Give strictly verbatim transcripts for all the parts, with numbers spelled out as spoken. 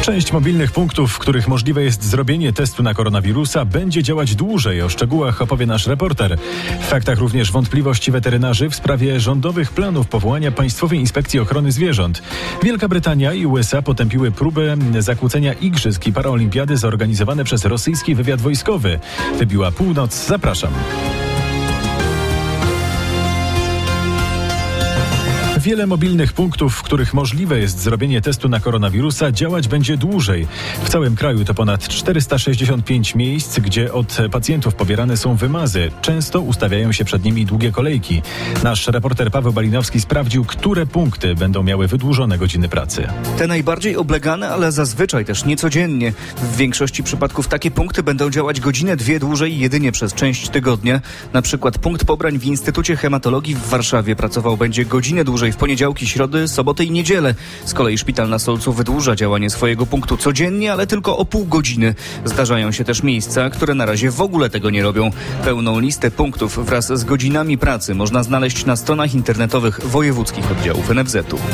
Część mobilnych punktów, w których możliwe jest zrobienie testu na koronawirusa, będzie działać dłużej. O szczegółach opowie nasz reporter. W faktach również wątpliwości weterynarzy w sprawie rządowych planów powołania Państwowej Inspekcji Ochrony Zwierząt. Wielka Brytania i U S A potępiły próbę zakłócenia igrzysk i paraolimpiady zorganizowane przez rosyjski wywiad wojskowy. Wybiła północ. Zapraszam. Wiele mobilnych punktów, w których możliwe jest zrobienie testu na koronawirusa, działać będzie dłużej. W całym kraju to ponad czterysta sześćdziesiąt pięć miejsc, gdzie od pacjentów pobierane są wymazy. Często ustawiają się przed nimi długie kolejki. Nasz reporter Paweł Balinowski sprawdził, które punkty będą miały wydłużone godziny pracy. Te najbardziej oblegane, ale zazwyczaj też niecodziennie. W większości przypadków takie punkty będą działać godzinę, dwie dłużej jedynie przez część tygodnia. Na przykład punkt pobrań w Instytucie Hematologii w Warszawie pracował będzie godzinę dłużej w poniedziałki, środy, soboty i niedzielę. Z kolei szpital na Solcu wydłuża działanie swojego punktu codziennie, ale tylko o pół godziny. Zdarzają się też miejsca, które na razie w ogóle tego nie robią. Pełną listę punktów wraz z godzinami pracy można znaleźć na stronach internetowych wojewódzkich oddziałów N F Z u.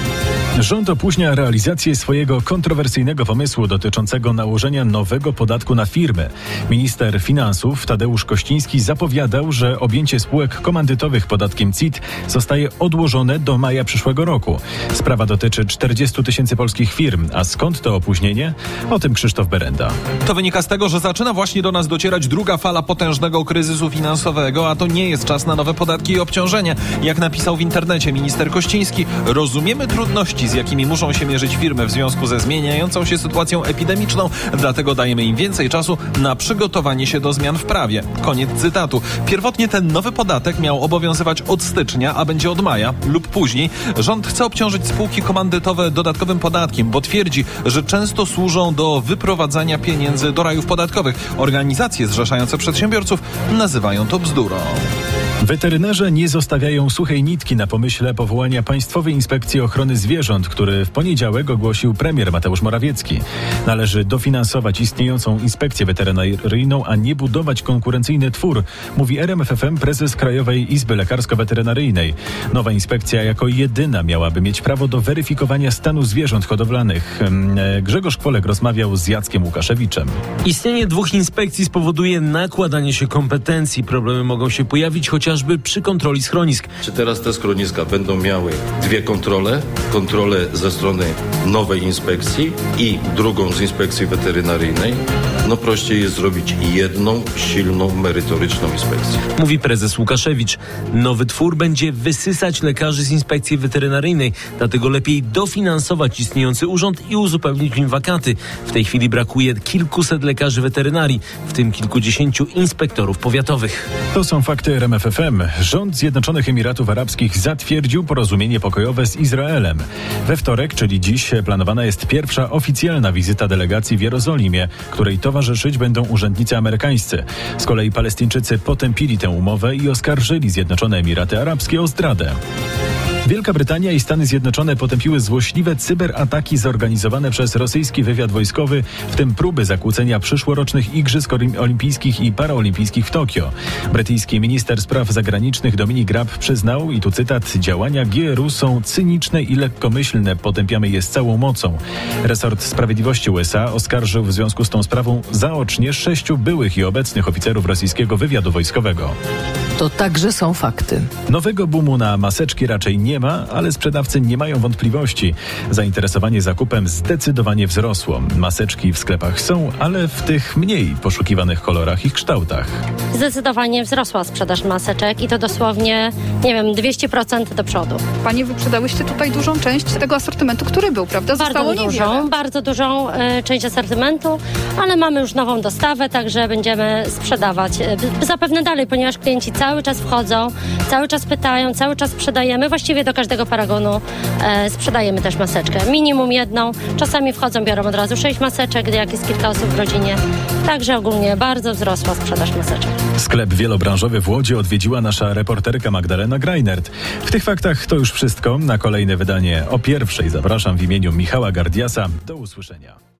Rząd opóźnia realizację swojego kontrowersyjnego pomysłu dotyczącego nałożenia nowego podatku na firmy. Minister finansów Tadeusz Kościński zapowiadał, że objęcie spółek komandytowych podatkiem C I T zostaje odłożone do maja przyszłego roku. Sprawa dotyczy czterdziestu tysięcy polskich firm. A skąd to opóźnienie? O tym Krzysztof Berenda. To wynika z tego, że zaczyna właśnie do nas docierać druga fala potężnego kryzysu finansowego, a to nie jest czas na nowe podatki i obciążenia. Jak napisał w internecie minister Kościński, rozumiemy trudności, z jakimi muszą się mierzyć firmy w związku ze zmieniającą się sytuacją epidemiczną, dlatego dajemy im więcej czasu na przygotowanie się do zmian w prawie. Koniec cytatu. Pierwotnie ten nowy podatek miał obowiązywać od stycznia, a będzie od maja lub później. Rząd chce obciążyć spółki komandytowe dodatkowym podatkiem, bo twierdzi, że często służą do wyprowadzania pieniędzy do rajów podatkowych. Organizacje zrzeszające przedsiębiorców nazywają to bzdurą. Weterynarze nie zostawiają suchej nitki na pomyśle powołania Państwowej Inspekcji Ochrony Zwierząt, który w poniedziałek ogłosił premier Mateusz Morawiecki. Należy dofinansować istniejącą inspekcję weterynaryjną, a nie budować konkurencyjny twór, mówi R M F F M prezes Krajowej Izby Lekarsko-Weterynaryjnej. Nowa inspekcja jako jedyna miałaby mieć prawo do weryfikowania stanu zwierząt hodowlanych. Grzegorz Kwolek rozmawiał z Jackiem Łukaszewiczem. Istnienie dwóch inspekcji spowoduje nakładanie się kompetencji. Problemy mogą się pojawić chociażby przy kontroli schronisk. Czy teraz te schroniska będą miały dwie kontrole? Kontrolę ze strony nowej inspekcji i drugą z inspekcji weterynaryjnej? No prościej jest zrobić jedną, silną, merytoryczną inspekcję. Mówi prezes Łukaszewicz. Nowy twór będzie wysysać lekarzy z inspekcji weterynaryjnej, dlatego lepiej dofinansować istniejący urząd i uzupełnić im wakaty. W tej chwili brakuje kilkuset lekarzy weterynarii, w tym kilkudziesięciu inspektorów powiatowych. To są fakty R M F F M. Rząd Zjednoczonych Emiratów Arabskich zatwierdził porozumienie pokojowe z Izraelem. We wtorek, czyli dziś, planowana jest pierwsza oficjalna wizyta delegacji w Jerozolimie, której towarzyszyć będą urzędnicy amerykańscy. Z kolei Palestyńczycy potępili tę umowę i oskarżyli Zjednoczone Emiraty Arabskie o zdradę. Wielka Brytania i Stany Zjednoczone potępiły złośliwe cyberataki zorganizowane przez rosyjski wywiad wojskowy, w tym próby zakłócenia przyszłorocznych Igrzysk Olimpijskich i Paraolimpijskich w Tokio. Brytyjski minister spraw zagranicznych Dominic Raab przyznał, i tu cytat, działania G R U są cyniczne i lekkomyślne, potępiamy je z całą mocą. Resort Sprawiedliwości U S A oskarżył w związku z tą sprawą zaocznie sześciu byłych i obecnych oficerów rosyjskiego wywiadu wojskowego. To także są fakty. Nowego boomu na maseczki raczej nie ma, ale sprzedawcy nie mają wątpliwości. Zainteresowanie zakupem zdecydowanie wzrosło. Maseczki w sklepach są, ale w tych mniej poszukiwanych kolorach i kształtach. Zdecydowanie wzrosła sprzedaż maseczek i to dosłownie, nie wiem, dwieście procent do przodu. Panie, wyprzedałyście tutaj dużą część tego asortymentu, który był, prawda? Zostało bardzo niewiele. dużą, bardzo dużą y, część asortymentu, ale mamy już nową dostawę, także będziemy sprzedawać y, zapewne dalej, ponieważ klienci cały czas wchodzą, cały czas pytają, cały czas sprzedajemy. Właściwie do każdego paragonu e, sprzedajemy też maseczkę. Minimum jedną. Czasami wchodzą, biorą od razu sześć maseczek, jak jest kilka osób w rodzinie. Także ogólnie bardzo wzrosła sprzedaż maseczek. Sklep wielobranżowy w Łodzi odwiedziła nasza reporterka Magdalena Greinert. W tych faktach to już wszystko. Na kolejne wydanie o pierwszej zapraszam w imieniu Michała Gardiasa. Do usłyszenia.